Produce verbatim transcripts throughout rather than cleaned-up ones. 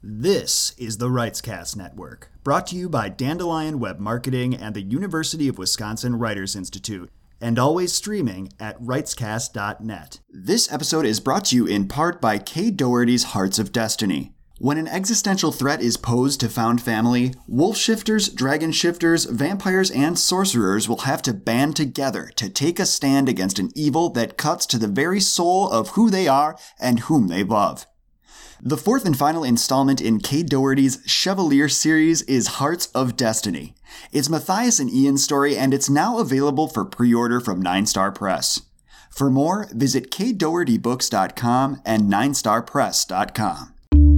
This is the Writescast Network, brought to you by Dandelion Web Marketing and the University of Wisconsin Writers Institute, and always streaming at writescast dot net. This episode is brought to you in part by Kay Doherty's Hearts of Destiny. When an existential threat is posed to found family, wolf shifters, dragon shifters, vampires, and sorcerers will have to band together to take a stand against an evil that cuts to the very soul of who they are and whom they love. The fourth and final installment in Kay Doherty's Chevalier series is Hearts of Destiny. It's Matthias and Ian's story, and it's now available for pre-order from Nine Star Press. For more, visit kay doherty books dot com and nine star press dot com.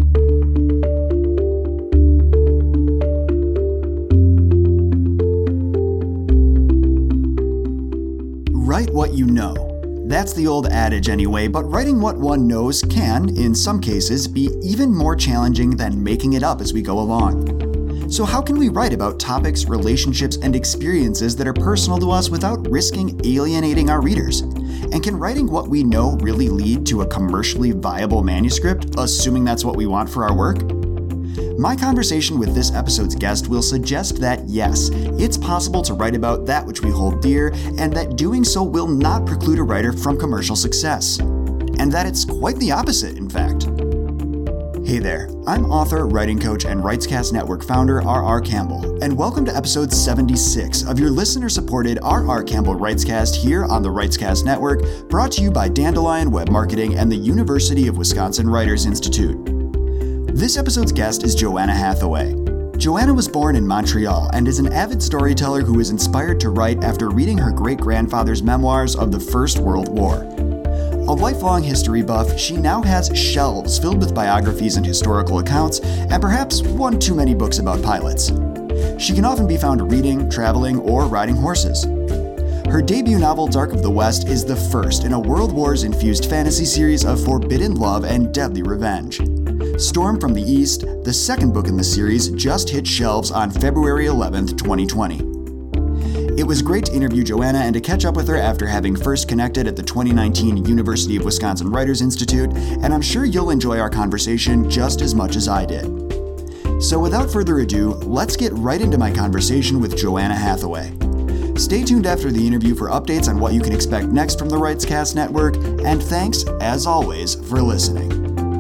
Write what you know. That's the old adage anyway, but writing what one knows can, in some cases, be even more challenging than making it up as we go along. So how can we write about topics, relationships, and experiences that are personal to us without risking alienating our readers? And can writing what we know really lead to a commercially viable manuscript, assuming that's what we want for our work? My conversation with this episode's guest will suggest that yes, it's possible to write about that which we hold dear, and that doing so will not preclude a writer from commercial success. And that it's quite the opposite, in fact. Hey there, I'm author, writing coach, and Writescast Network founder R R Campbell, and welcome to episode seventy-six of your listener-supported R R Campbell Writescast here on the Writescast Network, brought to you by Dandelion Web Marketing and the University of Wisconsin Writers Institute. This episode's guest is Joanna Hathaway. Joanna was born in Montreal and is an avid storyteller who was inspired to write after reading her great-grandfather's memoirs of the First World War. A lifelong history buff, she now has shelves filled with biographies and historical accounts, and perhaps one too many books about pilots. She can often be found reading, traveling, or riding horses. Her debut novel, Dark of the West, is the first in a World Wars-infused fantasy series of forbidden love and deadly revenge. Storm from the East, the second book in the series, just hit shelves on February eleventh, twenty twenty. It was great to interview Joanna and to catch up with her after having first connected at the twenty nineteen University of Wisconsin Writers Institute, and I'm sure you'll enjoy our conversation just as much as I did. So without further ado, let's get right into my conversation with Joanna Hathaway. Stay tuned after the interview for updates on what you can expect next from the Writescast Network, and thanks, as always, for listening.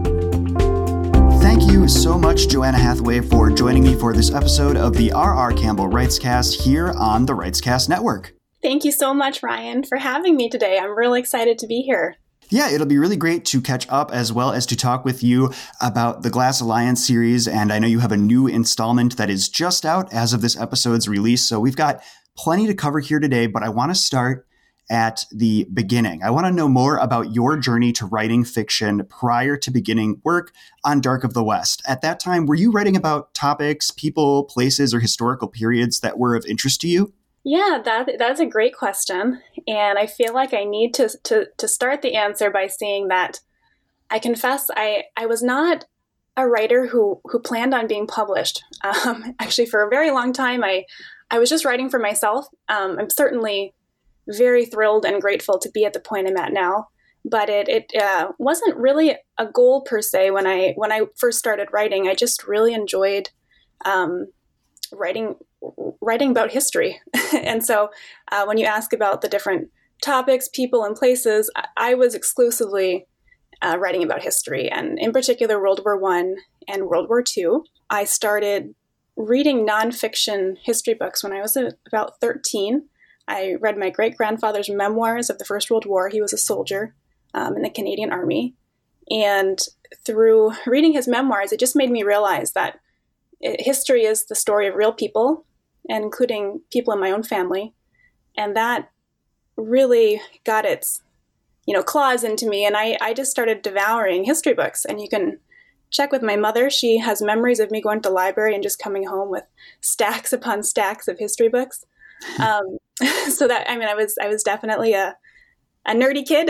Thank you so much, Joanna Hathaway, for joining me for this episode of the R R Campbell Writescast here on the Writescast Network. Thank you so much, Ryan, for having me today. I'm really excited to be here. Yeah, it'll be really great to catch up as well as to talk with you about the Glass Alliance series. And I know you have a new installment that is just out as of this episode's release. So we've got plenty to cover here today, but I want to start at the beginning. I want to know more about your journey to writing fiction prior to beginning work on Dark of the West. At that time, were you writing about topics, people, places, or historical periods that were of interest to you? Yeah, that that's a great question. And I feel like I need to to, to start the answer by saying that I confess I, I was not a writer who, who planned on being published. Um, actually, for a very long time, I, I was just writing for myself. Um, I'm certainly very thrilled and grateful to be at the point I'm at now. But it it uh, wasn't really a goal per se when I when I first started writing. I just really enjoyed um, writing writing about history. And so uh, when you ask about the different topics, people, and places, I, I was exclusively uh, writing about history, and in particular World War One and World War Two. I started reading nonfiction history books when I was about thirteen. I read my great-grandfather's memoirs of the First World War. He was a soldier um, in the Canadian Army. And through reading his memoirs, it just made me realize that it, history is the story of real people, and including people in my own family. And that really got its, you know, claws into me. And I, I just started devouring history books. And you can check with my mother. She has memories of me going to the library and just coming home with stacks upon stacks of history books. Um, so that, I mean, I was, I was definitely a, a nerdy kid.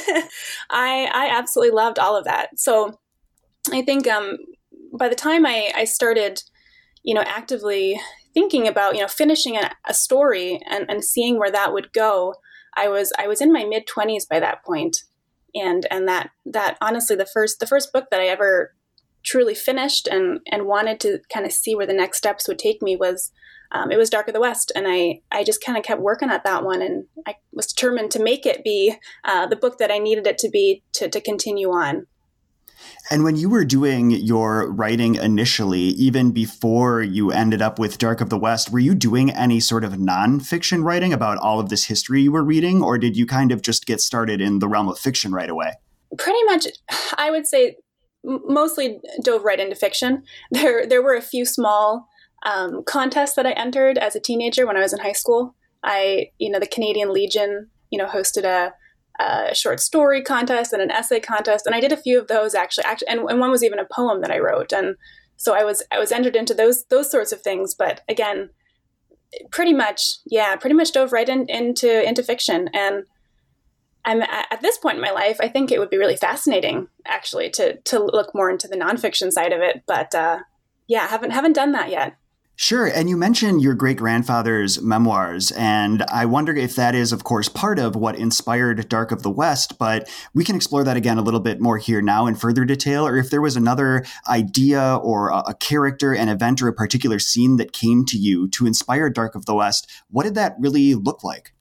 I, I absolutely loved all of that. So I think, um, by the time I, I started, you know, actively thinking about, you know, finishing a, a story and, and seeing where that would go, I was, I was in my mid twenties by that point. And, and that, that honestly, the first, the first book that I ever truly finished and, and wanted to kind of see where the next steps would take me was, um, it was Dark of the West. And I, I just kind of kept working at that one. And I was determined to make it be uh, the book that I needed it to be to, to continue on. And when you were doing your writing initially, even before you ended up with Dark of the West, were you doing any sort of nonfiction writing about all of this history you were reading, or did you kind of just get started in the realm of fiction right away? Pretty much, I would say, mostly dove right into fiction. There, there were a few small um, contests that I entered as a teenager when I was in high school. I, you know, the Canadian Legion, you know, hosted a a short story contest and an essay contest. And I did a few of those actually, actually and, and one was even a poem that I wrote. And so I was, I was entered into those, those sorts of things. But again, pretty much, yeah, pretty much dove right in, into, into fiction. And I'm at this point in my life, I think it would be really fascinating actually to, to look more into the nonfiction side of it. But uh, yeah, haven't, haven't done that yet. Sure. And you mentioned your great-grandfather's memoirs, and I wonder if that is, of course, part of what inspired Dark of the West, but we can explore that again a little bit more here now in further detail, or if there was another idea or a, a character, an event, or a particular scene that came to you to inspire Dark of the West. What did that really look like?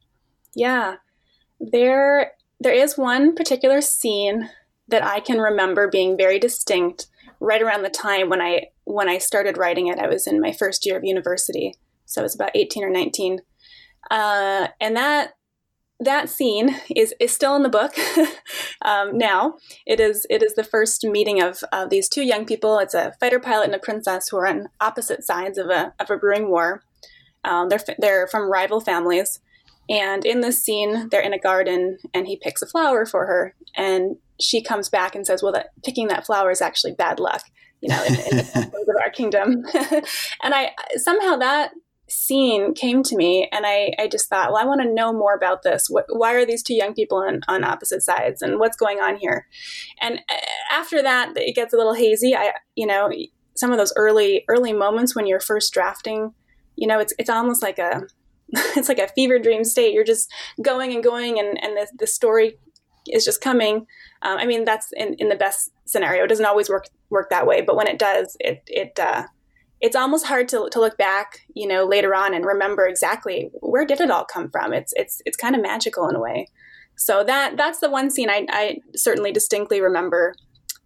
Yeah, there, there is one particular scene that I can remember being very distinct right around the time when I when I started writing it. I was in my first year of university, so I was about eighteen or nineteen. Uh, and that that scene is is still in the book um, now. It is it is the first meeting of uh, these two young people. It's a fighter pilot and a princess who are on opposite sides of a of a brewing war. Um, they're they're from rival families, and in this scene, they're in a garden, and he picks a flower for her, and she comes back and says, "Well, that picking that flower is actually bad luck, you know, in, in the of our kingdom." And I somehow that scene came to me, and I, I just thought, well, I want to know more about this. What, why are these two young people on, on opposite sides, and what's going on here? And after that, it gets a little hazy. I, you know, some of those early early moments when you're first drafting, you know, it's it's almost like a it's like a fever dream state. You're just going and going, and and the the story is just coming. Um, I mean, that's in, in the best scenario. It doesn't always work work that way, but when it does, it it uh, it's almost hard to to look back, you know, later on and remember exactly where did it all come from. It's it's it's kind of magical in a way. So that that's the one scene I, I certainly distinctly remember.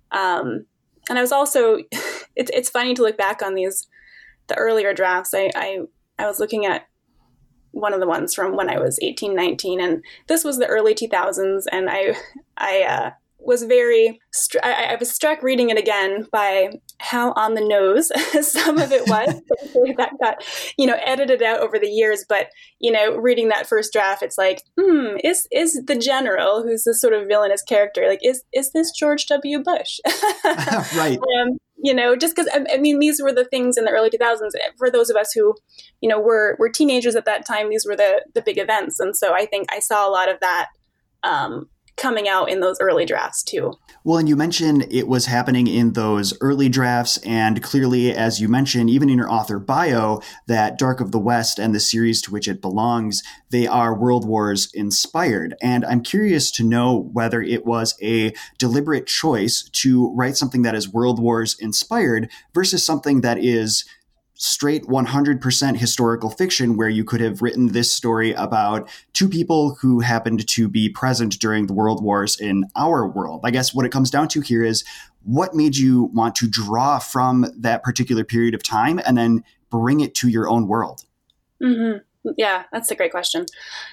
Um, and I was also, it's it's funny to look back on these the earlier drafts. I I, I was looking at one of the ones from when I was eighteen, nineteen, and this was the early two thousands, and I I uh, was very str- I, I was struck reading it again by how on the nose some of it was. That got, you know, edited out over the years, but you know, reading that first draft, it's like, hmm, is is the general, who's this sort of villainous character, like is is this George W. Bush? Right. Um, you know, just because, I mean, these were the things in the early two thousands for those of us who, you know, were were teenagers at that time. These were the the big events, and so I think I saw a lot of that um, coming out in those early drafts too. Well, and you mentioned it was happening in those early drafts, and clearly, as you mentioned, even in your author bio, that Dark of the West and the series to which it belongs, they are World Wars inspired. And I'm curious to know whether it was a deliberate choice to write something that is World Wars inspired versus something that is straight one hundred percent historical fiction, where you could have written this story about two people who happened to be present during the World Wars in our world. I guess what it comes down to here is what made you want to draw from that particular period of time and then bring it to your own world? Mm-hmm. Yeah, that's a great question.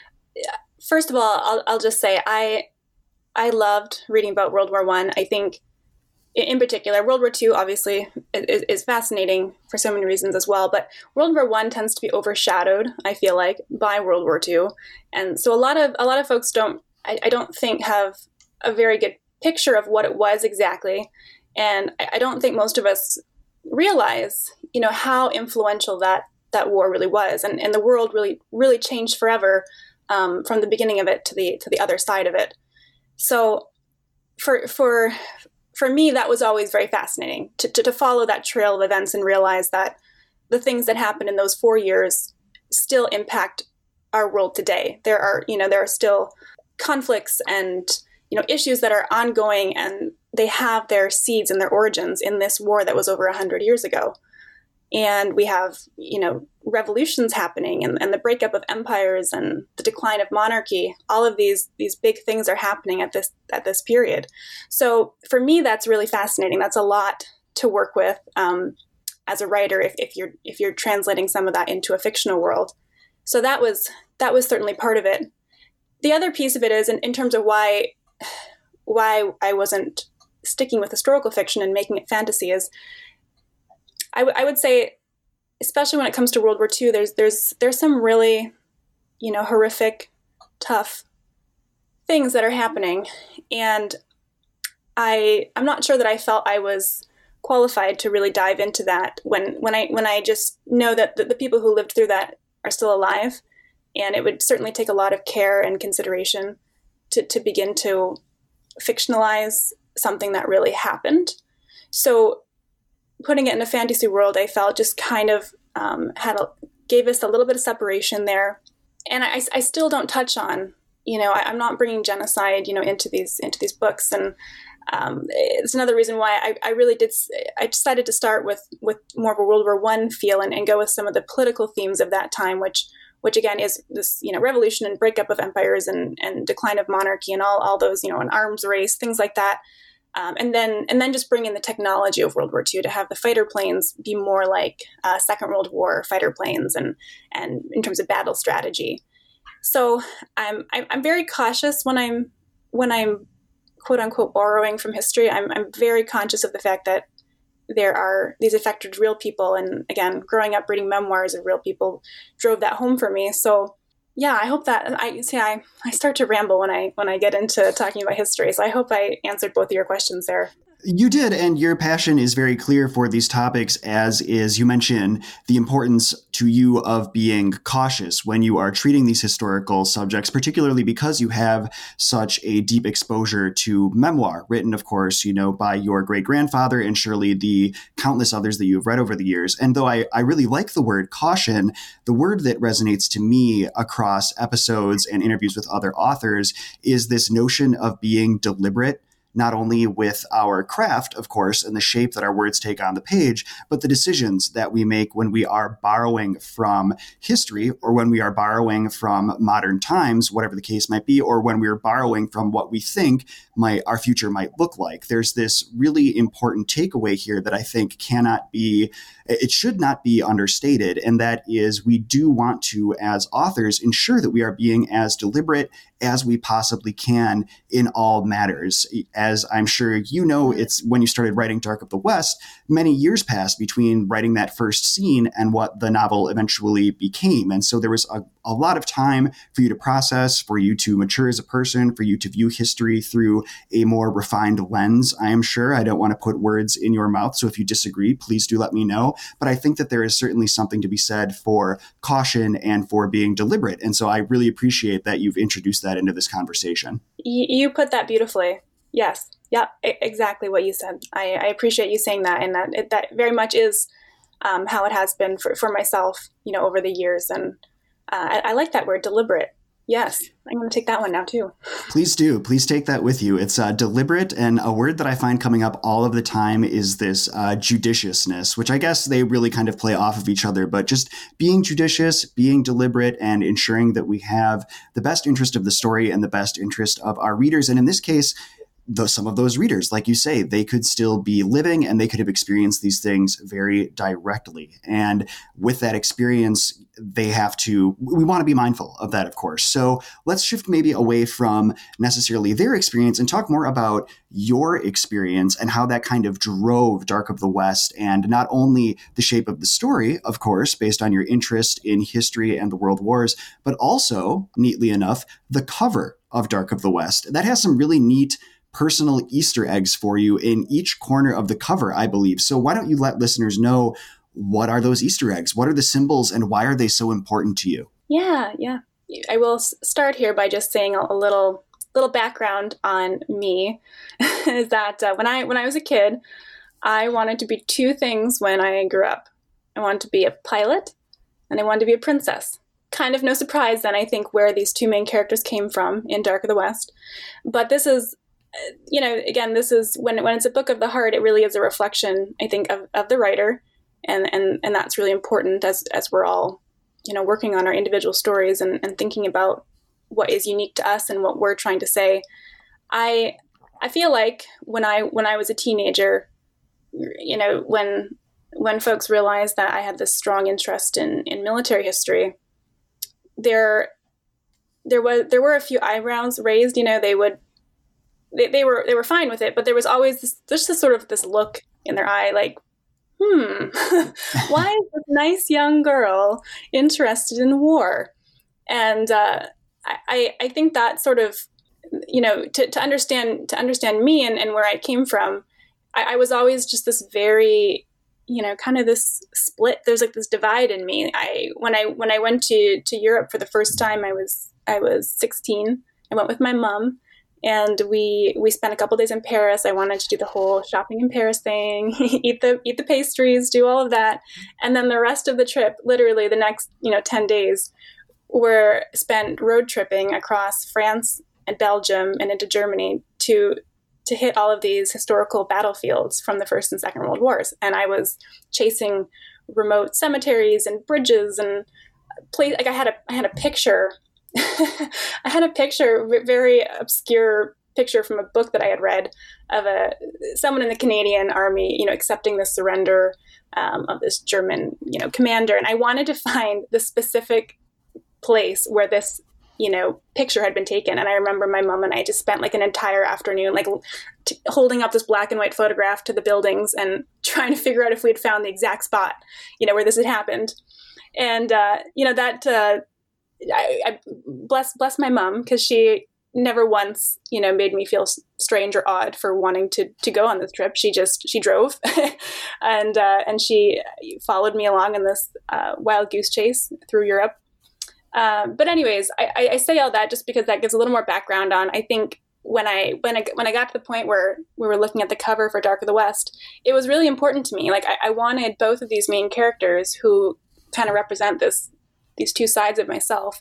First of all, I'll, I'll just say I I loved reading about World War One. I. I think in particular, World War Two obviously is, is fascinating for so many reasons as well, but World War One tends to be overshadowed, I feel like, by World War Two, and so a lot of a lot of folks don't, I, I don't think, have a very good picture of what it was exactly, and I, I don't think most of us realize, you know, how influential that that war really was, and and the world really really changed forever um, from the beginning of it to the to the other side of it. So for for For me, that was always very fascinating to, to, to follow that trail of events and realize that the things that happened in those four years still impact our world today. There are, you know, there are still conflicts and, you know, issues that are ongoing, and they have their seeds and their origins in this war that was over one hundred years ago. And we have, you know, revolutions happening and, and the breakup of empires and the decline of monarchy. All of these these big things are happening at this at this period. So for me, that's really fascinating. That's a lot to work with um, as a writer if, if you're if you're translating some of that into a fictional world. So that was that was certainly part of it. The other piece of it is in, in terms of why why I wasn't sticking with historical fiction and making it fantasy is I, w- I would say, especially when it comes to World War Two, there's there's there's some really, you know, horrific, tough things that are happening, and I I'm not sure that I felt I was qualified to really dive into that when when I when I just know that the, the people who lived through that are still alive, and it would certainly take a lot of care and consideration to to begin to fictionalize something that really happened. So putting it in a fantasy world, I felt just kind of um, had a, gave us a little bit of separation there. And I, I still don't touch on, you know, I, I'm not bringing genocide, you know, into these into these books. And um, it's another reason why I, I really did. I decided to start with with more of a World War One feel and, and go with some of the political themes of that time, which which again is this, you know, revolution and breakup of empires and, and decline of monarchy and all all those, you know, an arms race, things like that. Um, and then and then just bring in the technology of World War Two to have the fighter planes be more like uh, Second World War fighter planes and and in terms of battle strategy. So I'm I'm very cautious when I'm when I'm quote unquote borrowing from history. I'm I'm very conscious of the fact that there are these affected real people, and again, growing up reading memoirs of real people drove that home for me. So. Yeah, I hope that I see. I, I start to ramble when I when I get into talking about history. So I hope I answered both of your questions there. You did, and your passion is very clear for these topics, as is, you mentioned, the importance to you of being cautious when you are treating these historical subjects, particularly because you have such a deep exposure to memoir, written, of course, you know, by your great-grandfather and surely the countless others that you've read over the years. And though I, I really like the word caution, the word that resonates to me across episodes and interviews with other authors is this notion of being deliberate, not only with our craft, of course, and the shape that our words take on the page, but the decisions that we make when we are borrowing from history or when we are borrowing from modern times, whatever the case might be, or when we're borrowing from what we think might our future might look like. There's this really important takeaway here that I think cannot be, it should not be understated, and that is we do want to, as authors, ensure that we are being as deliberate as we possibly can in all matters. As I'm sure you know, it's when you started writing Dark of the West, many years passed between writing that first scene and what the novel eventually became. And so there was a, a lot of time for you to process, for you to mature as a person, for you to view history through a more refined lens, I am sure. I don't want to put words in your mouth, so if you disagree, please do let me know. But I think that there is certainly something to be said for caution and for being deliberate. And so I really appreciate that you've introduced that into this conversation. You put that beautifully. Yes. Yeah, exactly what you said. I, I appreciate you saying that. And that it, that very much is um, how it has been for, for myself, you know, over the years. And uh, I, I like that word, deliberate. Yes, I'm going to take that one now, too. Please do. Please take that with you. It's uh, deliberate, and a word that I find coming up all of the time is this uh, judiciousness, which I guess they really kind of play off of each other, but just being judicious, being deliberate, and ensuring that we have the best interest of the story and the best interest of our readers. And in this case, though some of those readers, like you say, they could still be living and they could have experienced these things very directly. And with that experience, they have to, we want to be mindful of that, of course. So let's shift maybe away from necessarily their experience and talk more about your experience and how that kind of drove Dark of the West, and not only the shape of the story, of course, based on your interest in history and the world wars, but also, neatly enough, the cover of Dark of the West. That has some really neat personal Easter eggs for you in each corner of the cover, I believe. So why don't you let listeners know, what are those Easter eggs? What are the symbols and why are they so important to you? Yeah, yeah. I will start here by just saying a little little background on me. Is that uh, when I when I was a kid, I wanted to be two things when I grew up. I wanted to be a pilot and I wanted to be a princess. Kind of no surprise then, I think, where these two main characters came from in Dark of the West. But this is you know, again, this is when when it's a book of the heart, it really is a reflection, I think, of, of the writer. And, and, and that's really important as, as we're all, you know, working on our individual stories and, and thinking about what is unique to us and what we're trying to say. I, I feel like when I, when I was a teenager, you know, when, when folks realized that I had this strong interest in, in military history, there, there was, there were a few eyebrows raised. You know, they would, they, they were, they were fine with it, but there was always this, just this sort of this look in their eye, like, hmm, why is this nice young girl interested in war? And uh, I, I think that sort of, you know, to, to understand to understand me and, and where I came from, I, I was always just this very, you know, kind of this split. There's like this divide in me. I when I when I went to to Europe for the first time, I was I was sixteen. I went with my mom. And we we spent a couple days in Paris. I wanted to do the whole shopping in Paris thing, eat the eat the pastries, do all of that. And then the rest of the trip, literally the next, you know, ten days, were spent road tripping across France and Belgium and into Germany to to hit all of these historical battlefields from the First and Second World Wars. And I was chasing remote cemeteries and bridges and place. Like I had a I had a picture. I had a picture, very obscure picture from a book that I had read of a someone in the Canadian Army, you know, accepting the surrender um, of this German, you know, commander. And I wanted to find the specific place where this, you know, picture had been taken. And I remember my mom and I just spent like an entire afternoon, like t- holding up this black and white photograph to the buildings and trying to figure out if we had found the exact spot, you know, where this had happened. And, uh, you know, that, uh, I, I bless bless my mom, because she never once, you know, made me feel strange or odd for wanting to to go on this trip. She just she drove, and uh, and she followed me along in this uh, wild goose chase through Europe. Uh, but anyways, I, I say all that just because that gives a little more background on. I think when I when I when I got to the point where we were looking at the cover for Dark of the West, it was really important to me. Like I, I wanted both of these main characters who kind of represent this. These two sides of myself.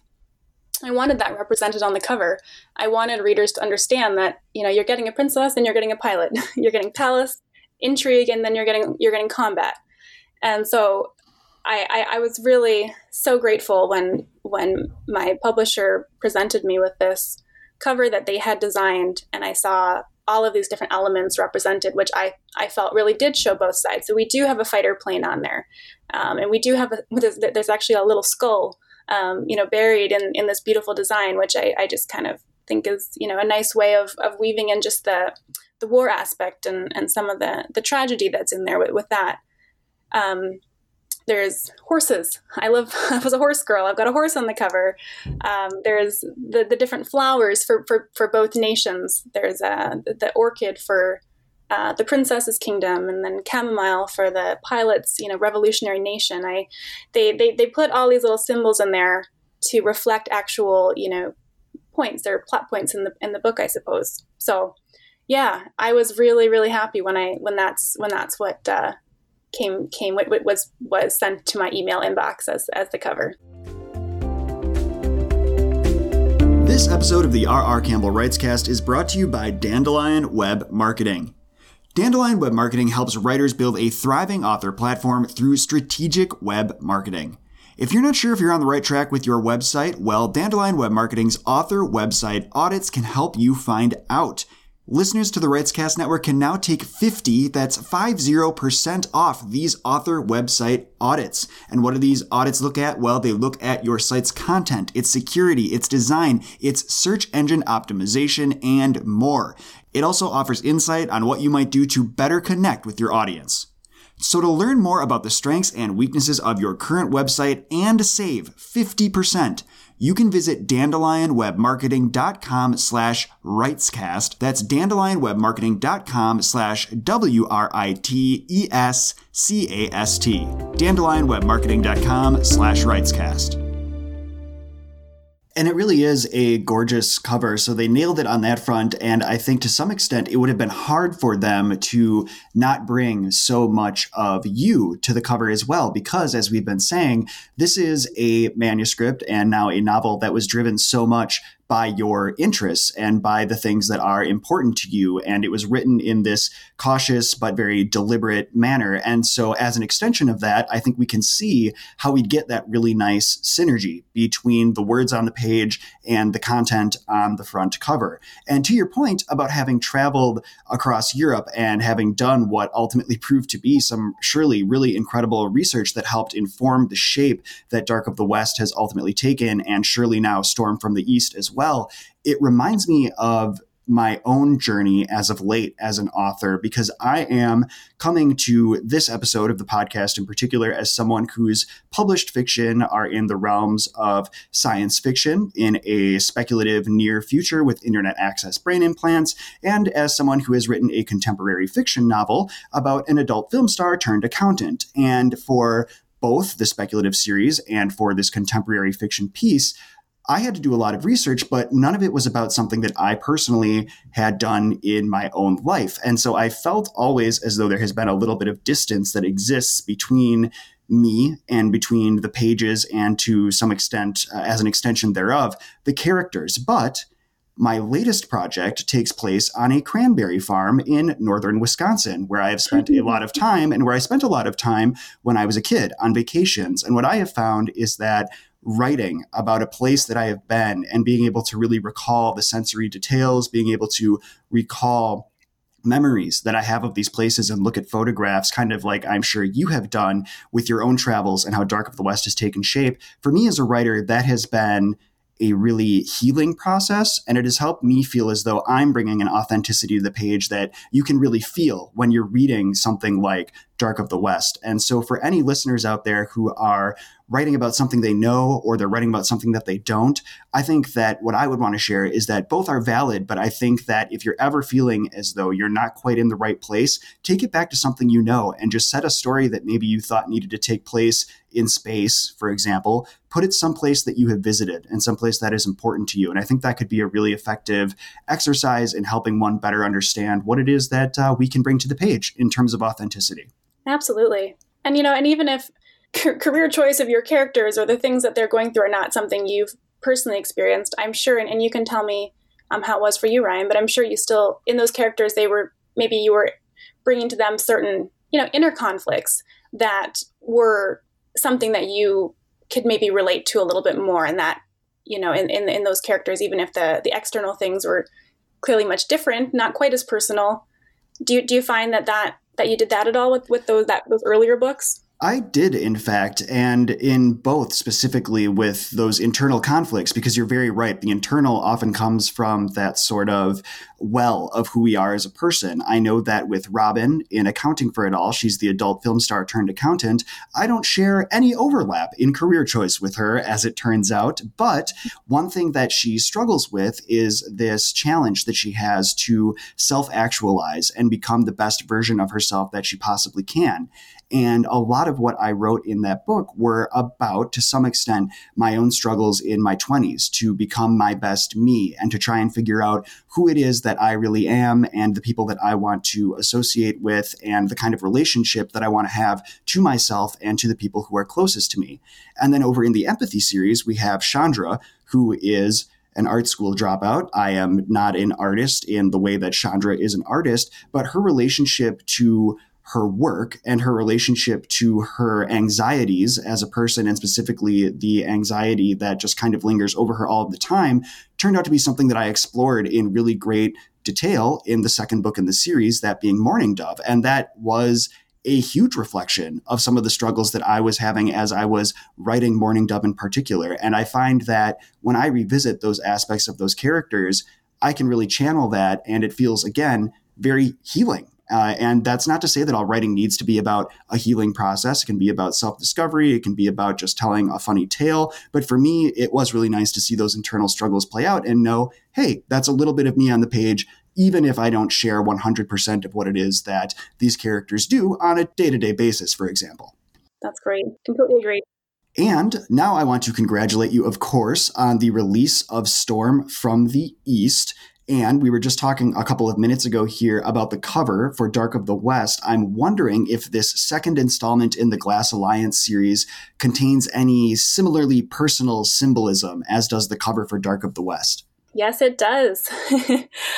I wanted that represented on the cover. I wanted readers to understand that, you know, you're getting a princess and you're getting a pilot. You're getting palace, intrigue, and then you're getting you're getting combat. And so I, I, I was really so grateful when when my publisher presented me with this cover that they had designed, and I saw all of these different elements represented, which I, I felt really did show both sides. So we do have a fighter plane on there. Um, and we do have, a, there's, there's actually a little skull, um, you know, buried in, in this beautiful design, which I, I just kind of think is, you know, a nice way of, of weaving in just the, the war aspect and, and some of the, the tragedy that's in there with, with that. Um, There's horses. I love, I was a horse girl. I've got a horse on the cover. Um, there's the, the different flowers for, for, for both nations. There's uh, the orchid for uh, the princess's kingdom, and then chamomile for the pilot's, you know, revolutionary nation. I, they, they, they put all these little symbols in there to reflect actual, you know, points. There are plot points in the, in the book, I suppose. So yeah, I was really, really happy when I, when that's, when that's what, uh, came came what was was sent to my email inbox as as the cover. This episode of the R R Campbell Writescast is brought to you by Dandelion Web Marketing. Dandelion Web Marketing helps writers build a thriving author platform through strategic web marketing. If you're not sure if you're on the right track with your website, well, Dandelion Web Marketing's author website audits can help you find out. Listeners to the Writescast Network can now take fifty, that's fifty percent off these author website audits. And what do these audits look at? Well, they look at your site's content, its security, its design, its search engine optimization, and more. It also offers insight on what you might do to better connect with your audience. So to learn more about the strengths and weaknesses of your current website and save fifty percent, you can visit dandelionwebmarketing.com slash writescast. That's dandelionwebmarketing.com slash W-R-I-T-E-S-C-A-S-T. dandelionwebmarketing.com slash writescast. And it really is a gorgeous cover, so they nailed it on that front, and I think to some extent it would have been hard for them to not bring so much of you to the cover as well, because as we've been saying, this is a manuscript and now a novel that was driven so much by your interests and by the things that are important to you. And it was written in this cautious but very deliberate manner. And so as an extension of that, I think we can see how we'd get that really nice synergy between the words on the page and the content on the front cover. And to your point about having traveled across Europe and having done what ultimately proved to be some surely really incredible research that helped inform the shape that Dark of the West has ultimately taken, and surely now Storm from the East as well, it reminds me of my own journey as of late as an author, because I am coming to this episode of the podcast in particular as someone whose published fiction are in the realms of science fiction in a speculative near future with internet access brain implants, and as someone who has written a contemporary fiction novel about an adult film star turned accountant. And for both the speculative series and for this contemporary fiction piece, I had to do a lot of research, but none of it was about something that I personally had done in my own life. And so I felt always as though there has been a little bit of distance that exists between me and between the pages and to some extent, uh, as an extension thereof, the characters. But my latest project takes place on a cranberry farm in northern Wisconsin, where I have spent a lot of time and where I spent a lot of time when I was a kid on vacations. And what I have found is that writing about a place that I have been and being able to really recall the sensory details, being able to recall memories that I have of these places and look at photographs, kind of like I'm sure you have done with your own travels and how Dark of the West has taken shape. For me as a writer, that has been a really healing process, and it has helped me feel as though I'm bringing an authenticity to the page that you can really feel when you're reading something like Dark of the West. And so for any listeners out there who are writing about something they know or they're writing about something that they don't, I think that what I would want to share is that both are valid, but I think that if you're ever feeling as though you're not quite in the right place, take it back to something you know and just set a story that maybe you thought needed to take place in space, for example, put it someplace that you have visited and someplace that is important to you. And I think that could be a really effective exercise in helping one better understand what it is that uh, we can bring to the page in terms of authenticity. Absolutely. And, you know, and even if c- career choice of your characters or the things that they're going through are not something you've personally experienced, I'm sure, and, and you can tell me um, how it was for you, Ryan, but I'm sure you still, in those characters, they were, maybe you were bringing to them certain, you know, inner conflicts that were something that you could maybe relate to a little bit more, and that, you know, in, in, in those characters, even if the, the external things were clearly much different, not quite as personal. Do you, do you find that that that you did that at all with, with those that those earlier books? I did, in fact, and in both specifically with those internal conflicts, because you're very right. The internal often comes from that sort of well of who we are as a person. I know that with Robin in Accounting for It All, she's the adult film star turned accountant. I don't share any overlap in career choice with her, as it turns out. But one thing that she struggles with is this challenge that she has to self-actualize and become the best version of herself that she possibly can. And a lot of what I wrote in that book were about, to some extent, my own struggles in my twenties to become my best me and to try and figure out who it is that I really am and the people that I want to associate with and the kind of relationship that I want to have to myself and to the people who are closest to me. And then over in the Empathy series, we have Chandra, who is an art school dropout. I am not an artist in the way that Chandra is an artist, but her relationship to her work and her relationship to her anxieties as a person, and specifically the anxiety that just kind of lingers over her all of the time, turned out to be something that I explored in really great detail in the second book in the series, that being Mourning Dove. And that was a huge reflection of some of the struggles that I was having as I was writing Mourning Dove in particular. And I find that when I revisit those aspects of those characters, I can really channel that, and it feels, again, very healing. Uh, and that's not to say that all writing needs to be about a healing process. It can be about self-discovery. It can be about just telling a funny tale. But for me, it was really nice to see those internal struggles play out and know, hey, that's a little bit of me on the page, even if I don't share one hundred percent of what it is that these characters do on a day-to-day basis, for example. That's great. Completely agree. And now I want to congratulate you, of course, on the release of Storm from the East. And we were just talking a couple of minutes ago here about the cover for Dark of the West. I'm wondering if this second installment in the Glass Alliance series contains any similarly personal symbolism as does the cover for Dark of the West. Yes, it does. uh,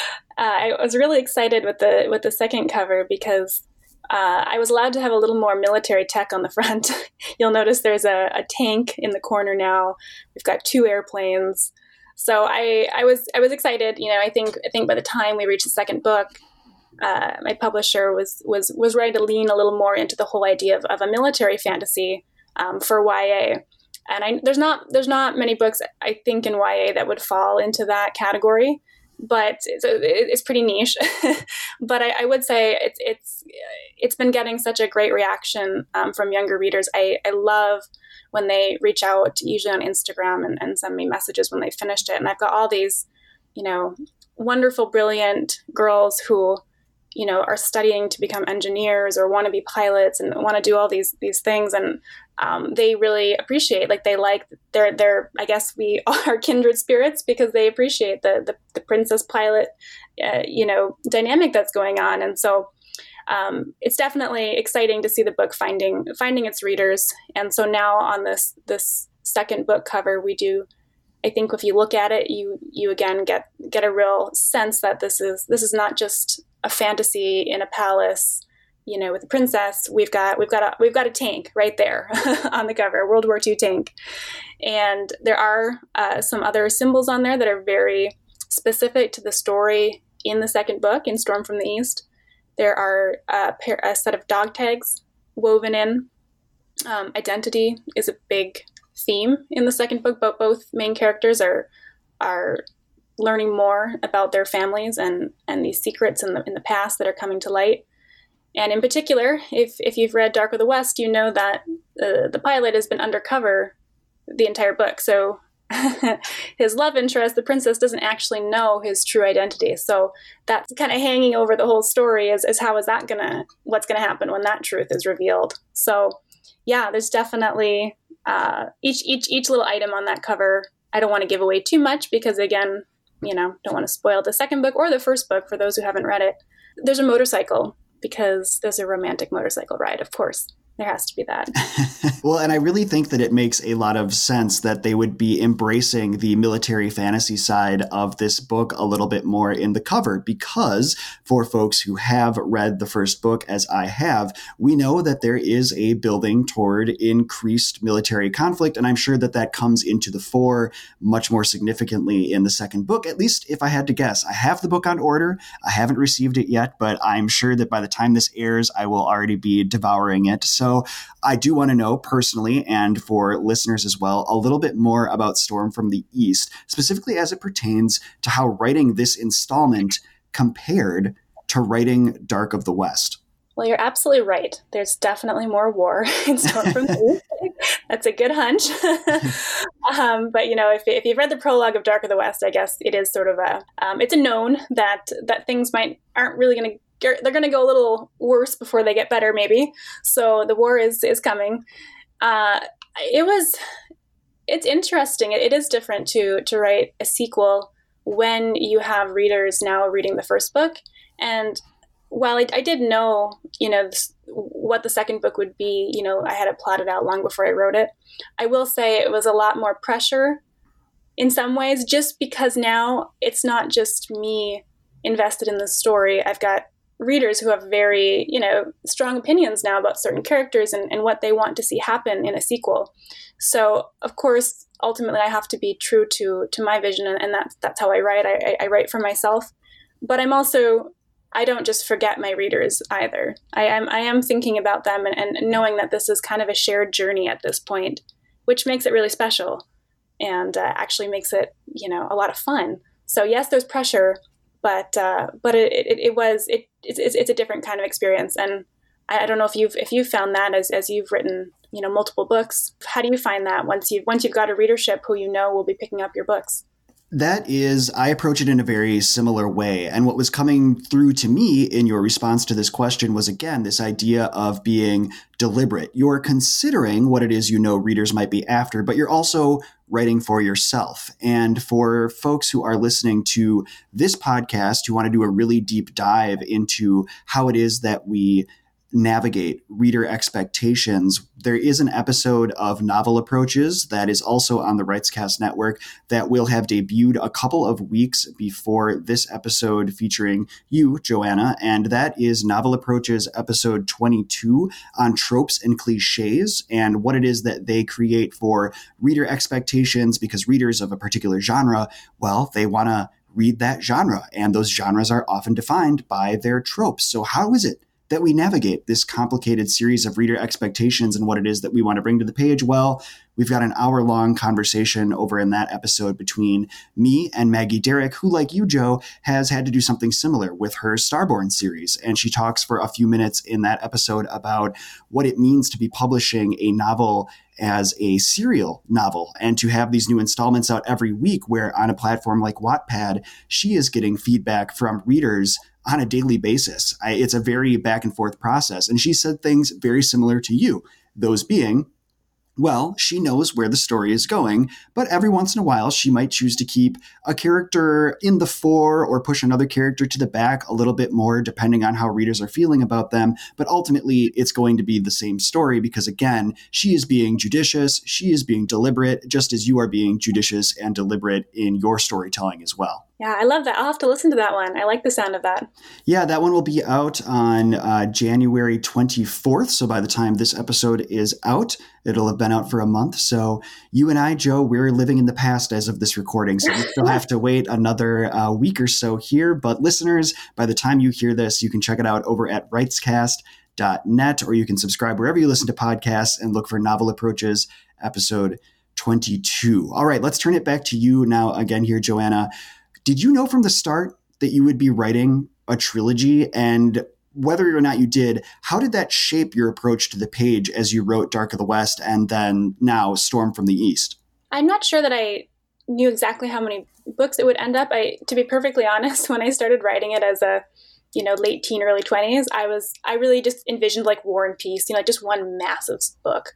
I was really excited with the with the second cover because uh, I was allowed to have a little more military tech on the front. You'll notice there's a, a tank in the corner now. We've got two airplanes. So I, I was I was excited. You know, I think I think by the time we reached the second book, uh, my publisher was was was ready to lean a little more into the whole idea of, of a military fantasy um, for Y A. And I, there's not there's not many books, I think, in Y A that would fall into that category, but it's, it's pretty niche. But I, I would say it's it's it's been getting such a great reaction um, from younger readers. I, I love when they reach out, usually on Instagram, and, and send me messages when they finished it. And I've got all these, you know, wonderful, brilliant girls who, you know, are studying to become engineers or want to be pilots and want to do all these these things. And um, they really appreciate, like they like, they're, they're, I guess we are kindred spirits because they appreciate the the, the princess pilot, uh, you know, dynamic that's going on. And so um, it's definitely exciting to see the book finding finding its readers. And so now on this this second book cover, we do, I think if you look at it, you you again get get a real sense that this is this is not just a fantasy in a palace, you know, with a princess. We've got we've got a we've got a tank right there on the cover, World War Two tank, and there are uh, some other symbols on there that are very specific to the story in the second book, in Storm from the East. There are a, pair, a set of dog tags woven in. Um, identity is a big theme in the second book, but both main characters are are learning more about their families and, and these secrets in the in the past that are coming to light. And in particular, if if you've read Dark of the West, you know that uh, the pilot has been undercover the entire book. So his love interest, the princess, doesn't actually know his true identity. So that's kind of hanging over the whole story is, is how is that gonna, what's gonna happen when that truth is revealed? So yeah, there's definitely uh, each each each little item on that cover. I don't want to give away too much because, again, you know, don't want to spoil the second book or the first book for those who haven't read it. There's a motorcycle because there's a romantic motorcycle ride, of course. There has to be that. Well, and I really think that it makes a lot of sense that they would be embracing the military fantasy side of this book a little bit more in the cover, because for folks who have read the first book, as I have, we know that there is a building toward increased military conflict, and I'm sure that that comes into the fore much more significantly in the second book, at least if I had to guess. I have the book on order. I haven't received it yet, but I'm sure that by the time this airs, I will already be devouring it. So So I do want to know personally, and for listeners as well, a little bit more about Storm from the East, specifically as it pertains to how writing this installment compared to writing Dark of the West. Well, you're absolutely right. There's definitely more war in Storm from the East. That's a good hunch. um, but, you know, if, if you've read the prologue of Dark of the West, I guess it is sort of a, um, it's a known that that things might aren't really going to they're going to go a little worse before they get better, maybe. So the war is is coming. Uh, it was, it's interesting. It, it is different to to write a sequel when you have readers now reading the first book. And while I, I did know, you know, this, what the second book would be, you know, I had it plotted out long before I wrote it. I will say it was a lot more pressure in some ways, just because now it's not just me invested in the story. I've got readers who have very, you know, strong opinions now about certain characters and, and what they want to see happen in a sequel. So, of course, ultimately I have to be true to to my vision, and, and that's, that's how I write. I, I write for myself. But I'm also, I don't just forget my readers either. I am I am thinking about them and, and knowing that this is kind of a shared journey at this point, which makes it really special and uh, actually makes it, you know, a lot of fun. So, yes, there's pressure, But uh, but it, it, it was it it's, it's a different kind of experience, and I, I don't know if you've if you've found that as as you've written, you know, multiple books. How do you find that once you once you've got a readership who you know will be picking up your books? That is, I approach it in a very similar way. And what was coming through to me in your response to this question was, again, this idea of being deliberate. You're considering what it is you know readers might be after, but you're also writing for yourself. And for folks who are listening to this podcast who want to do a really deep dive into how it is that we navigate reader expectations. There is an episode of Novel Approaches that is also on the Writescast Network that will have debuted a couple of weeks before this episode featuring you, Joanna, and that is Novel Approaches episode twenty-two on tropes and cliches and what it is that they create for reader expectations, because readers of a particular genre, well, they want to read that genre, and those genres are often defined by their tropes. So how is it that we navigate this complicated series of reader expectations and what it is that we want to bring to the page? Well, we've got an hour-long conversation over in that episode between me and Maggie Derrick, who, like you, Joe, has had to do something similar with her Starborn series. And she talks for a few minutes in that episode about what it means to be publishing a novel as a serial novel and to have these new installments out every week, where on a platform like Wattpad, she is getting feedback from readers on a daily basis. I, it's a very back and forth process. And she said things very similar to you, those being, well, she knows where the story is going, but every once in a while she might choose to keep a character in the fore or push another character to the back a little bit more, depending on how readers are feeling about them. But ultimately, it's going to be the same story because, again, she is being judicious, she is being deliberate, just as you are being judicious and deliberate in your storytelling as well. Yeah, I love that. I'll have to listen to that one. I like the sound of that. Yeah, that one will be out on uh, January twenty-fourth. So by the time this episode is out, it'll have been out for a month. So you and I, Joe, we're living in the past as of this recording. So we still have to wait another uh, week or so here. But listeners, by the time you hear this, you can check it out over at writescast dot net, or you can subscribe wherever you listen to podcasts and look for Novel Approaches episode twenty-two. All right, let's turn it back to you now again here, Joanna. Did you know from the start that you would be writing a trilogy? And whether or not you did, how did that shape your approach to the page as you wrote Dark of the West and then now Storm from the East? I'm not sure that I knew exactly how many books it would end up. I, to be perfectly honest, when I started writing it as a, you know, late teen, early twenties, I was, I really just envisioned like War and Peace, you know, just one massive book.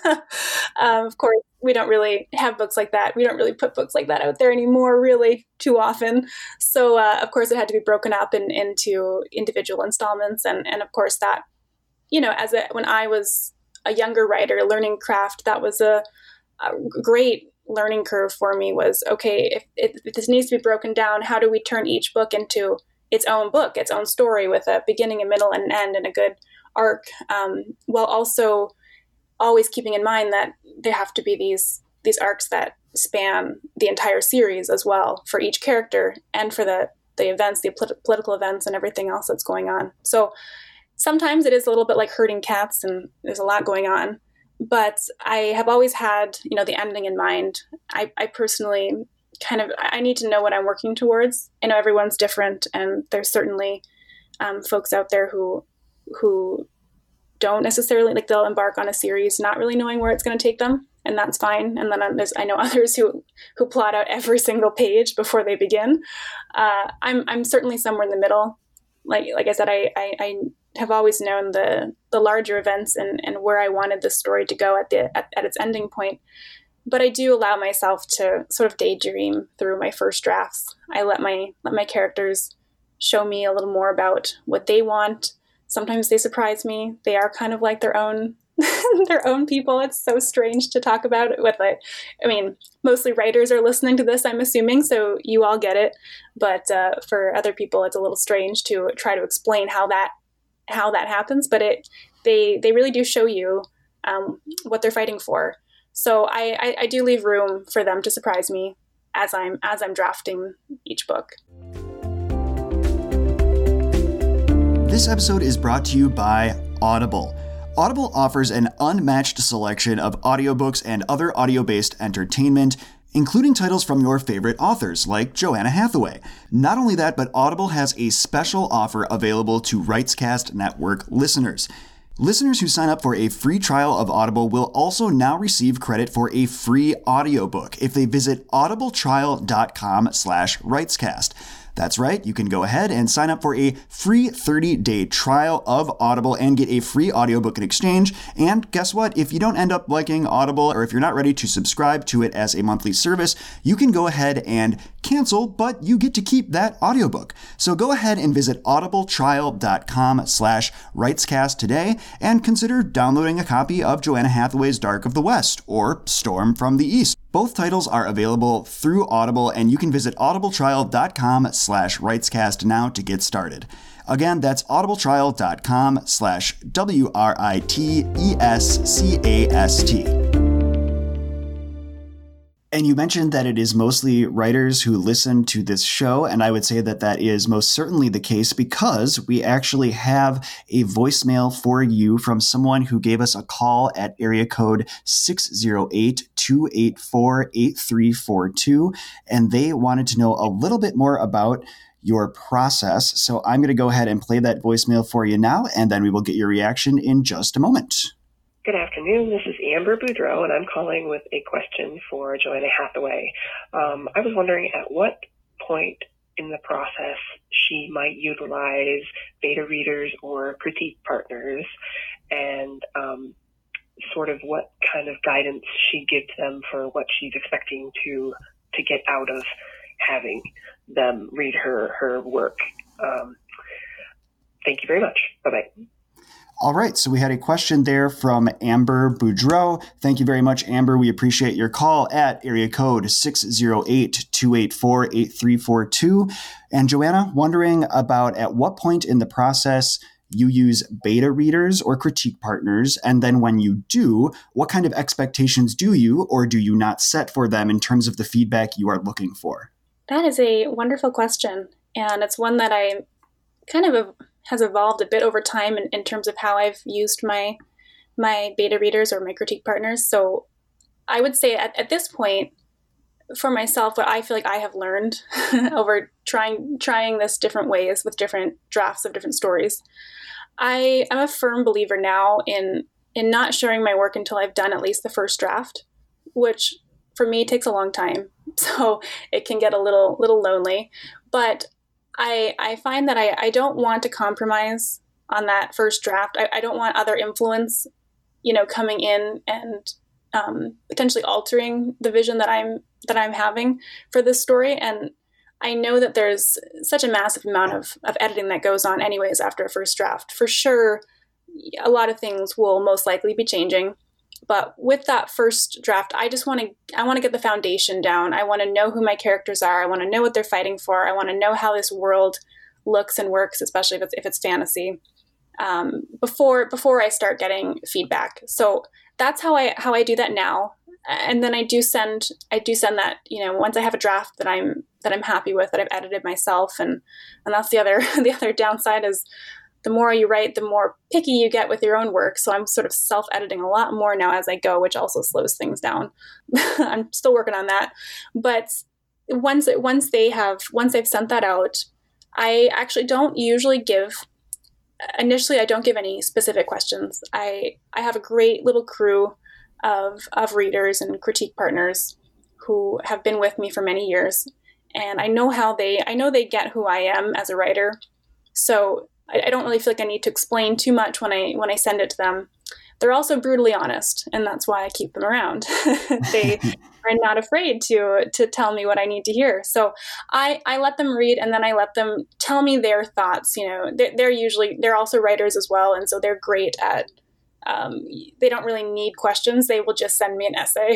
um, of course, we don't really have books like that. We don't really put books like that out there anymore, really, too often. So, uh, of course, it had to be broken up in, into individual installments. And, and of course, that, you know, as a, when I was a younger writer learning craft, that was a, a great learning curve for me was, okay, if, if, if this needs to be broken down, how do we turn each book into its own book, its own story with a beginning, a middle, and an end, and a good arc, um, while also always keeping in mind that there have to be these these arcs that span the entire series as well for each character and for the, the events, the polit- political events and everything else that's going on. So sometimes it is a little bit like herding cats and there's a lot going on, but I have always had, you know, the ending in mind. I, I personally kind of, I need to know what I'm working towards. I know everyone's different, and there's certainly um, folks out there who who don't necessarily, like, they'll embark on a series not really knowing where it's going to take them, and that's fine. And then there's, I know others who who plot out every single page before they begin. Uh, I'm I'm certainly somewhere in the middle. Like like I said, I I, I have always known the the larger events and, and where I wanted the story to go at the at, at its ending point. But I do allow myself to sort of daydream through my first drafts. I let my let my characters show me a little more about what they want. Sometimes they surprise me. They are kind of like their own their own people. It's so strange to talk about it with, like, I mean, mostly writers are listening to this, I'm assuming, so you all get it. But uh, for other people, it's a little strange to try to explain how that how that happens. But it they they really do show you um, what they're fighting for. So I, I, I do leave room for them to surprise me as I'm as I'm drafting each book. This episode is brought to you by Audible. Audible offers an unmatched selection of audiobooks and other audio-based entertainment, including titles from your favorite authors like Joanna Hathaway. Not only that, but Audible has a special offer available to Writescast Network listeners. Listeners who sign up for a free trial of Audible will also now receive credit for a free audiobook if they visit audibletrial.com slash writescast. That's right. You can go ahead and sign up for a free thirty-day trial of Audible and get a free audiobook in exchange. And guess what? If you don't end up liking Audible, or if you're not ready to subscribe to it as a monthly service, you can go ahead and cancel, but you get to keep that audiobook. So go ahead and visit audibletrial.com slash writescast today and consider downloading a copy of Joanna Hathaway's Dark of the West or Storm from the East. Both titles are available through Audible, and you can visit audibletrial.com slash writescast now to get started. Again, that's audibletrial.com slash W R I T E S C A S T. And you mentioned that it is mostly writers who listen to this show, and I would say that that is most certainly the case because we actually have a voicemail for you from someone who gave us a call at area code six zero eight, two eight four, eight three four two, and they wanted to know a little bit more about your process. So I'm going to go ahead and play that voicemail for you now, and then we will get your reaction in just a moment. Good afternoon. This is Amber Boudreau, and I'm calling with a question for Joanna Hathaway. Um, I was wondering at what point in the process she might utilize beta readers or critique partners, and um, sort of what kind of guidance she gives them for what she's expecting to to get out of having them read her her work. Um, thank you very much. Bye-bye. All right, so we had a question there from Amber Boudreau. Thank you very much, Amber. We appreciate your call at area code six zero eight, two eight four, eight three four two. And Joanna, wondering about at what point in the process you use beta readers or critique partners, and then when you do, what kind of expectations do you or do you not set for them in terms of the feedback you are looking for? That is a wonderful question, and it's one that I kind of a, has evolved a bit over time in, in terms of how I've used my my beta readers or my critique partners. So I would say at, at this point, for myself, what I feel like I have learned over trying trying this different ways with different drafts of different stories, I am a firm believer now in in not sharing my work until I've done at least the first draft, which for me takes a long time. So it can get a little little lonely. But I, I find that I, I don't want to compromise on that first draft. I, I don't want other influence, you know, coming in and um, potentially altering the vision that I'm that I'm having for this story. And I know that there's such a massive amount of, of editing that goes on anyways after a first draft. For sure, a lot of things will most likely be changing. But with that first draft, I just want to I want to get the foundation down. I want to know who my characters are. I want to know what they're fighting for. I want to know how this world looks and works, especially if it's if it's fantasy, um, before before I start getting feedback. So that's how I how I do that now. And then I do send I do send that, you know, once I have a draft that I'm that I'm happy with, that I've edited myself, and and that's the other the other downside is, the more you write, the more picky you get with your own work. So I'm sort of self-editing a lot more now as I go, which also slows things down. I'm still working on that. But once once they have once I've sent that out, I actually don't usually give initially I don't give any specific questions. I I have a great little crew of of readers and critique partners who have been with me for many years. And I know how they I know they get who I am as a writer. So I don't really feel like I need to explain too much when I when I send it to them. They're also brutally honest, and that's why I keep them around. They are not afraid to to tell me what I need to hear. So I, I let them read, and then I let them tell me their thoughts. You know, they're, they're usually they're also writers as well, and so they're great at. Um, they don't really need questions. They will just send me an essay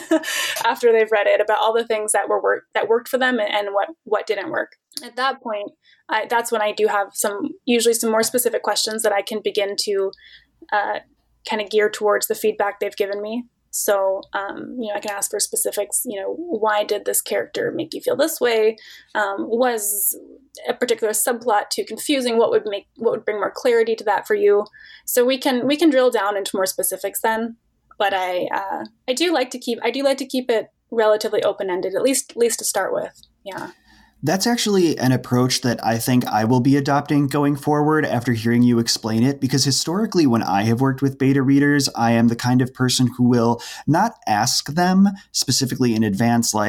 after they've read it about all the things that were work that worked for them and, and what what didn't work. At that point, I, that's when I do have some, usually some more specific questions that I can begin to uh, kind of gear towards the feedback they've given me. So, um, you know, I can ask for specifics, you know, why did this character make you feel this way? Um, was a particular subplot too confusing? What would make, what would bring more clarity to that for you? So we can, we can drill down into more specifics then. But I, uh, I do like to keep, I do like to keep it relatively open-ended, at least, at least to start with. Yeah. That's actually an approach that I think I will be adopting going forward after hearing you explain it, because historically when I have worked with beta readers, I am the kind of person who will not ask them specifically in advance like,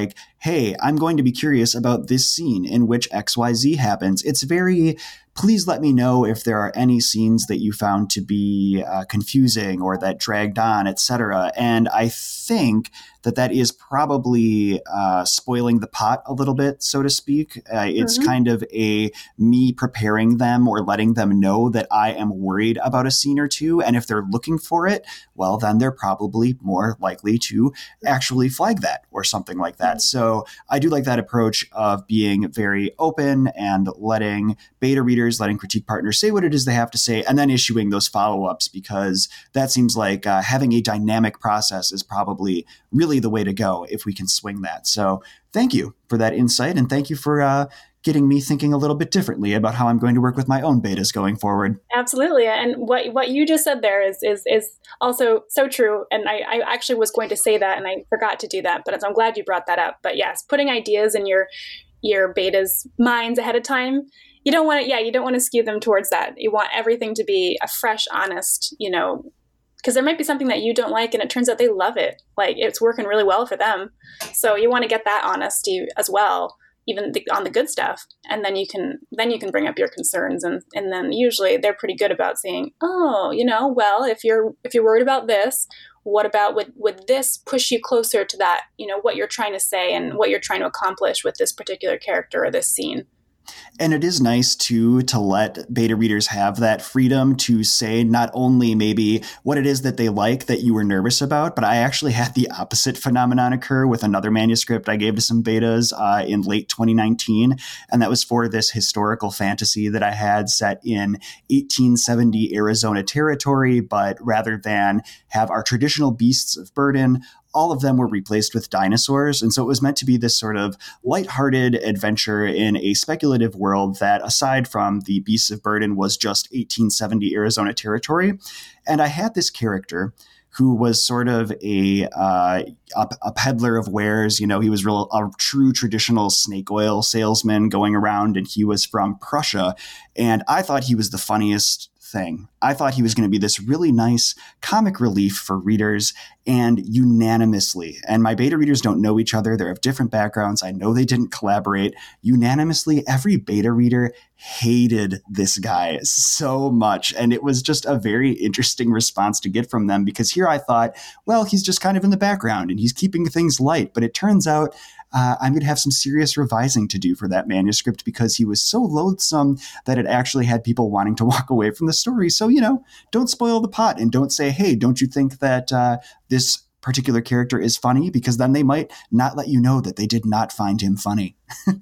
hey, I'm going to be curious about this scene in which X Y Z happens. It's very, please let me know if there are any scenes that you found to be uh, confusing or that dragged on, et cetera. And I think that that is probably uh, spoiling the pot a little bit, so to speak. Uh, it's mm-hmm. kind of a me preparing them or letting them know that I am worried about a scene or two. And if they're looking for it, well, then they're probably more likely to actually flag that or something like that. Mm-hmm. So I do like that approach of being very open and letting beta readers, letting critique partners say what it is they have to say, and then issuing those follow-ups, because that seems like uh, having a dynamic process is probably really the way to go if we can swing that. So thank you for that insight, and thank you for uh, getting me thinking a little bit differently about how I'm going to work with my own betas going forward. Absolutely. And what what you just said there is is is also so true. And I, I actually was going to say that, and I forgot to do that, but I'm glad you brought that up. But yes, putting ideas in your your betas' minds ahead of time, you don't want to, yeah, you don't want to skew them towards that. You want everything to be a fresh, honest, you know, because there might be something that you don't like and it turns out they love it. Like it's working really well for them. So you want to get that honesty as well, even the, on the good stuff. And then you can, then you can bring up your concerns. And, and then usually they're pretty good about saying, oh, you know, well, if you're, if you're worried about this, what about would, would this push you closer to that, you know, what you're trying to say and what you're trying to accomplish with this particular character or this scene? And it is nice, too, to let beta readers have that freedom to say not only maybe what it is that they like that you were nervous about, but I actually had the opposite phenomenon occur with another manuscript I gave to some betas uh, in late twenty nineteen. And that was for this historical fantasy that I had set in eighteen seventy Arizona territory. But rather than have our traditional beasts of burden, all of them were replaced with dinosaurs. And so it was meant to be this sort of lighthearted adventure in a speculative world that, aside from the beasts of burden, was just eighteen seventy Arizona territory. And I had this character who was sort of a, uh, a a peddler of wares. You know, he was real a true traditional snake oil salesman going around, and he was from Prussia. And I thought he was the funniest thing. I thought he was going to be this really nice comic relief for readers, and unanimously, and my beta readers don't know each other, they're of different backgrounds, I know they didn't collaborate, unanimously, every beta reader hated this guy so much. And it was just a very interesting response to get from them, because here I thought, well, he's just kind of in the background and he's keeping things light. But it turns out Uh, I'm going to have some serious revising to do for that manuscript, because he was so loathsome that it actually had people wanting to walk away from the story. So, you know, don't spoil the pot and don't say, hey, don't you think that uh, this particular character is funny? Because then they might not let you know that they did not find him funny.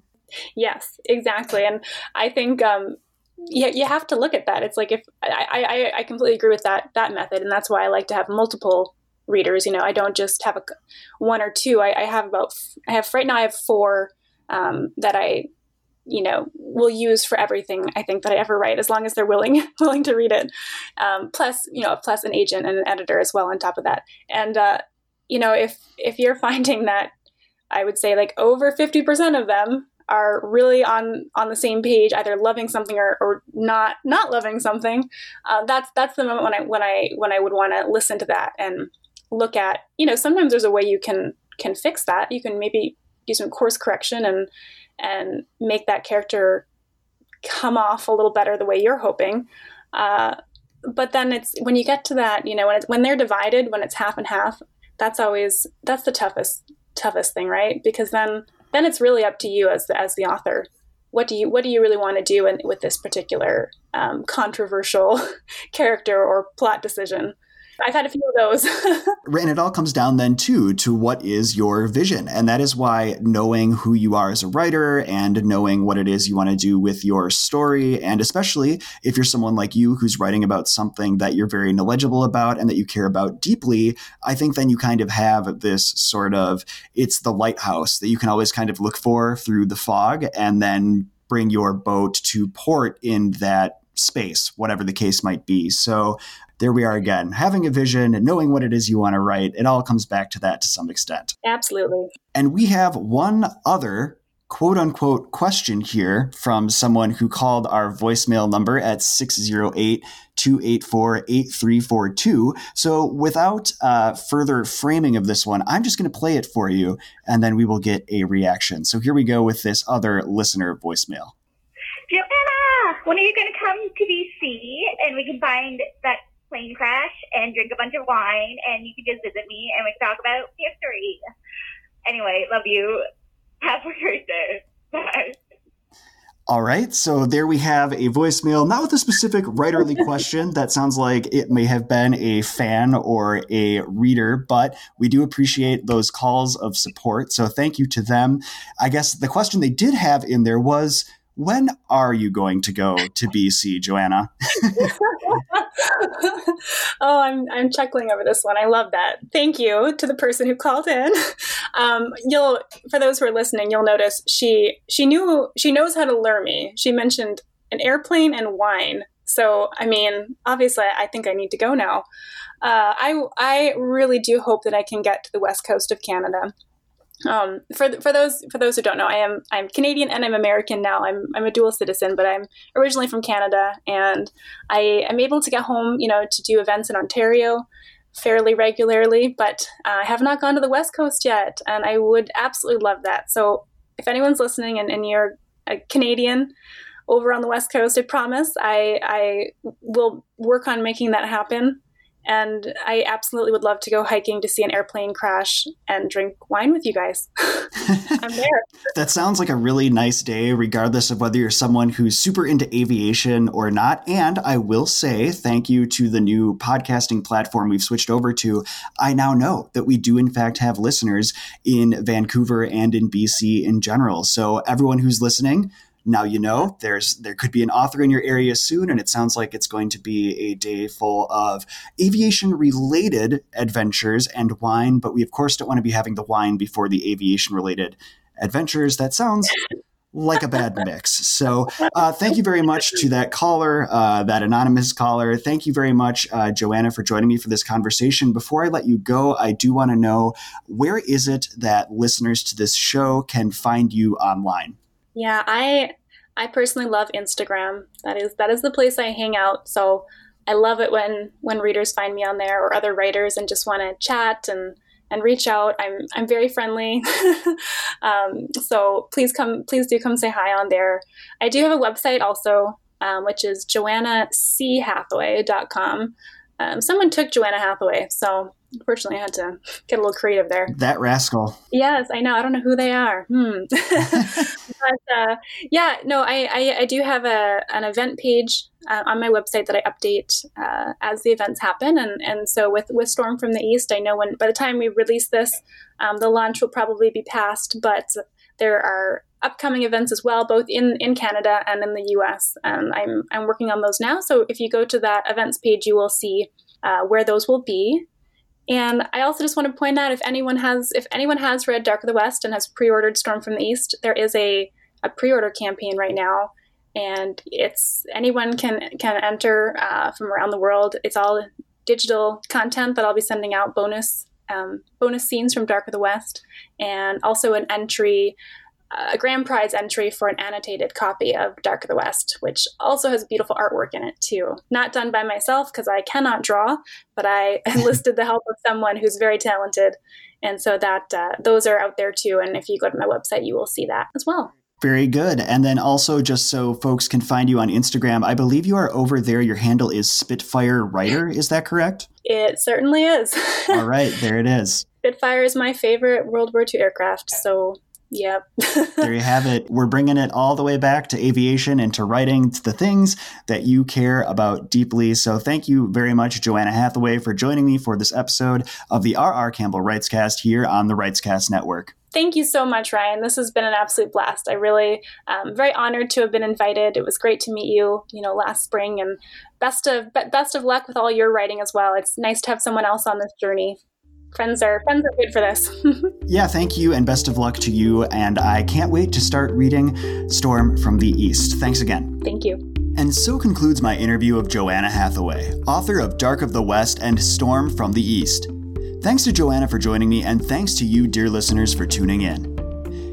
Yes, exactly. And I think um, you, you have to look at that. It's like if I, I, I completely agree with that that method. And that's why I like to have multiple readers. You know, I don't just have a one or two. I, I have about, I have right now I have four um, that I, you know, will use for everything I think that I ever write, as long as they're willing, willing to read it. Um, plus, you know, plus an agent and an editor as well on top of that. And, uh, you know, if, if you're finding that, I would say like over fifty percent of them are really on, on the same page, either loving something or, or not, not loving something. Uh, that's, that's the moment when I, when I, when I would want to listen to that and look at, you know, sometimes there's a way you can, can fix that. You can maybe do some course correction and, and make that character come off a little better the way you're hoping. Uh, but then it's, when you get to that, you know, when it's, when they're divided, when it's half and half, that's always, that's the toughest, toughest thing, right? Because then, then it's really up to you as the, as the author. What do you, what do you really want to do in, with this particular um, controversial character or plot decision? I've had a few of those. And it all comes down then, too, to what is your vision. And that is why knowing who you are as a writer and knowing what it is you want to do with your story, and especially if you're someone like you who's writing about something that you're very knowledgeable about and that you care about deeply, I think then you kind of have this sort of, it's the lighthouse that you can always kind of look for through the fog and then bring your boat to port in that space, whatever the case might be. So there we are again, having a vision and knowing what it is you want to write. It all comes back to that to some extent. Absolutely. And we have one other quote unquote question here from someone who called our voicemail number at six oh eight, two eight four, eight three four two. So without uh, further framing of this one, I'm just going to play it for you and then we will get a reaction. So here we go with this other listener voicemail. Joanna, when are you going to come to D C and we can find that plane crash and drink a bunch of wine and you can just visit me and we can talk about history. Anyway, love you. Have a great day. Bye. All right, so there we have a voicemail, not with a specific writerly question. That sounds like it may have been a fan or a reader, but we do appreciate those calls of support. So thank you to them. I guess the question they did have in there was, when are you going to go to B C, Joanna? Oh, I'm I'm chuckling over this one. I love that. Thank you to the person who called in. Um, you'll, for those who are listening, you'll notice she she knew she knows how to lure me. She mentioned an airplane and wine. So, I mean, obviously, I think I need to go now. Uh, I I really do hope that I can get to the west coast of Canada. Um, for for those for those who don't know, I am I'm Canadian and I'm American now. I'm I'm a dual citizen, but I'm originally from Canada, and I am able to get home, you know, to do events in Ontario fairly regularly. But uh, I have not gone to the West Coast yet, and I would absolutely love that. So if anyone's listening and, and you're a Canadian over on the West Coast, I promise I I will work on making that happen. And I absolutely would love to go hiking to see an airplane crash and drink wine with you guys. I'm there. That sounds like a really nice day, regardless of whether you're someone who's super into aviation or not. And I will say thank you to the new podcasting platform we've switched over to. I now know that we do, in fact, have listeners in Vancouver and in B C in general. So everyone who's listening, now you know there's there could be an author in your area soon, and it sounds like it's going to be a day full of aviation-related adventures and wine, but we, of course, don't want to be having the wine before the aviation-related adventures. That sounds like a bad mix. So uh, thank you very much to that caller, uh, that anonymous caller. Thank you very much, uh, Joanna, for joining me for this conversation. Before I let you go, I do want to know, where is it that listeners to this show can find you online? Yeah, I I personally love Instagram. That is that is the place I hang out. So I love it when when readers find me on there, or other writers, and just want to chat and and reach out. I'm I'm very friendly. um, so please come please do come say hi on there. I do have a website also, um, which is joanna c hathaway dot com. Um, someone took Joanna Hathaway, so unfortunately I had to get a little creative there. That rascal. Yes, I know. I don't know who they are. Hmm. But uh, yeah, no, I, I, I do have a an event page uh, on my website that I update uh, as the events happen. And, and so with, with Storm from the East, I know when by the time we release this, um, the launch will probably be past, but there are upcoming events as well, both in, in Canada and in the U S. And I'm I'm working on those now. So if you go to that events page, you will see uh, where those will be. And I also just want to point out, if anyone has if anyone has read Dark of the West and has pre-ordered Storm from the East, there is a, a pre-order campaign right now, and it's anyone can can enter uh, from around the world. It's all digital content that I'll be sending out, bonus um, bonus scenes from Dark of the West, and also an entry. A grand prize entry for an annotated copy of Dark of the West, which also has beautiful artwork in it too. Not done by myself because I cannot draw, but I enlisted the help of someone who's very talented. And so that uh, those are out there too. And if you go to my website, you will see that as well. Very good. And then also, just so folks can find you on Instagram, I believe you are over there. Your handle is Spitfire Writer. Is that correct? It certainly is. All right. There it is. Spitfire is my favorite World War Two aircraft. So yep. There you have it. We're bringing it all the way back to aviation and to writing, to the things that you care about deeply. So thank you very much, Joanna Hathaway, for joining me for this episode of the R R. Campbell Writescast here on the Writescast Network. Thank you so much, Ryan. This has been an absolute blast. I really am very honored to have been invited. It was great to meet you, you know, last spring, and best of best of luck with all your writing as well. It's nice to have someone else on this journey. Friends are friends are good for this. Yeah, thank you, and best of luck to you. And I can't wait to start reading Storm from the East. Thanks again. Thank you. And so concludes my interview of Joanna Hathaway, author of Dark of the West and Storm from the East. Thanks to Joanna for joining me, and thanks to you, dear listeners, for tuning in.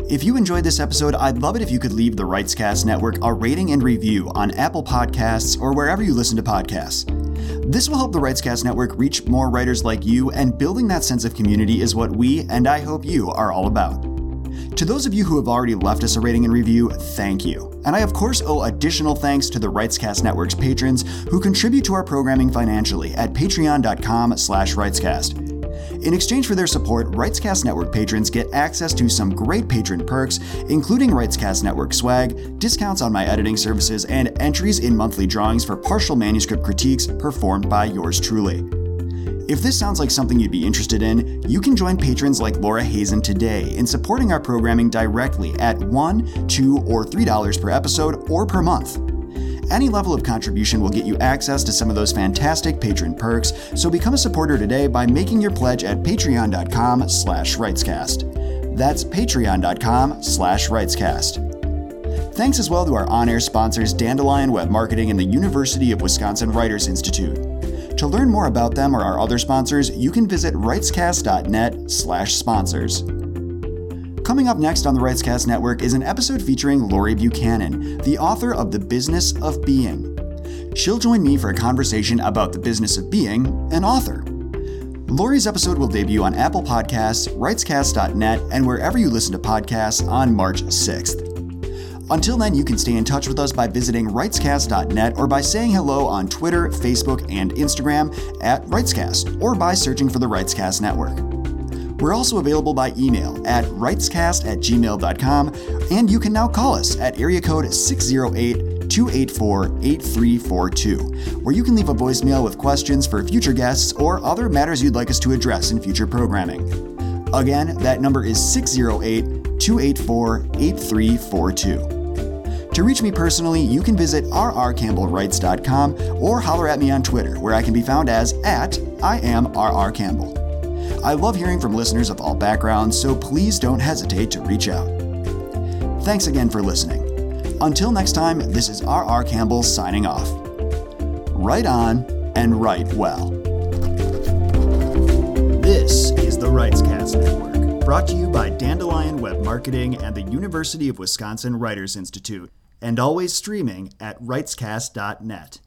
If you enjoyed this episode, I'd love it if you could leave the Writescast Network a rating and review on Apple Podcasts or wherever you listen to podcasts. This will help the Writescast Network reach more writers like you, and building that sense of community is what we, and I hope you, are all about. To those of you who have already left us a rating and review, thank you. And I of course owe additional thanks to the Writescast Network's patrons who contribute to our programming financially at patreon.com slash writescast. In exchange for their support, Writescast Network patrons get access to some great patron perks, including Writescast Network swag, discounts on my editing services, and entries in monthly drawings for partial manuscript critiques performed by yours truly. If this sounds like something you'd be interested in, you can join patrons like Laura Hazen today in supporting our programming directly at one dollars, two dollars, or three dollars per episode or per month. Any level of contribution will get you access to some of those fantastic patron perks, so become a supporter today by making your pledge at patreon.com slash writescast. That's patreon.com slash writescast. Thanks as well to our on-air sponsors Dandelion Web Marketing and the University of Wisconsin Writers Institute. To learn more about them or our other sponsors, you can visit writescast.net slash sponsors. Coming up next on the Writescast Network is an episode featuring Laurie Buchanan, the author of The Business of Being. She'll join me for a conversation about the business of being an author. Laurie's episode will debut on Apple Podcasts, writescast dot net, and wherever you listen to podcasts on March sixth. Until then, you can stay in touch with us by visiting writescast dot net or by saying hello on Twitter, Facebook, and Instagram at Writescast, or by searching for the Writescast Network. We're also available by email at writescast at gmail dot com, and you can now call us at area code six oh eight, two eight four, eight three four two, where you can leave a voicemail with questions for future guests or other matters you'd like us to address in future programming. Again, that number is six oh eight, two eight four, eight three four two. To reach me personally, you can visit r r campbell writes dot com or holler at me on Twitter, where I can be found as at I am R R Campbell. I love hearing from listeners of all backgrounds, so please don't hesitate to reach out. Thanks again for listening. Until next time, this is R R Campbell signing off. Write on and write well. This is the Writescast Network, brought to you by Dandelion Web Marketing and the University of Wisconsin Writers Institute, and always streaming at writescast dot net.